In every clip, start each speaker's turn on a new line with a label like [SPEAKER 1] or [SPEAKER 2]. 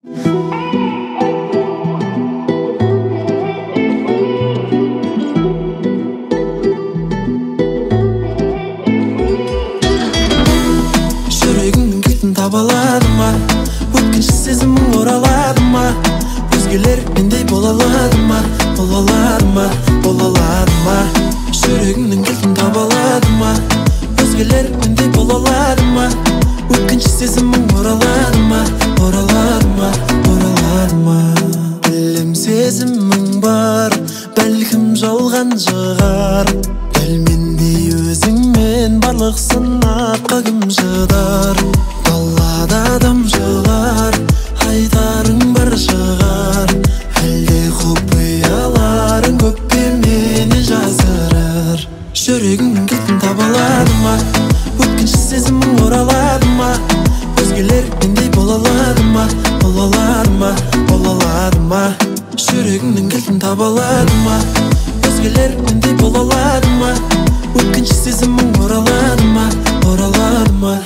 [SPEAKER 1] Жүрегіңнің кілтін таба аладың ма? Өткінші сезімің оралады ма? Өзгелер мендей бола алады ма? Бола алады ма? Бола алады ма? Жүрегіңнің кілтін таба аладың ма? Өзгелер мендей бола алады ма? Өткінші сезімің оралады ма? Оралады ма? Оралады ма? Білем сезімің бар, бәлкім жалған шығар. Дәл мендей өзіңмен барлық сынаққа кім шыдар? Далада адам жылар, айтарың бар шығар. Әлде құпияларың көпке мені жасырар. Жүрегіңнің кілтін таба алады ма? Өткінші сезімің оралады ма? Өзгелер мендей бола алады ма? Бола алады ма? Бола алады ма? Жүрегіңнің кілтін таба алады ма? Өзгелер мендей бола алады ма? Өткінші сезімің оралады ма? Оралады ма?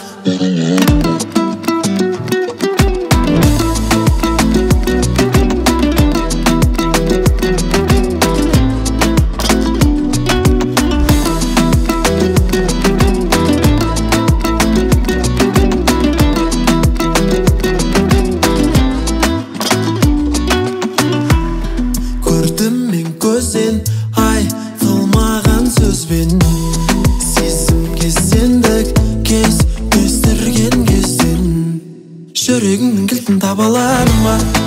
[SPEAKER 1] Көрдім мен көзден айтылмаған сөзбен, сезімге сендік кез өстірген кезден. Жүрегіңнің кілтін таба аладың ма?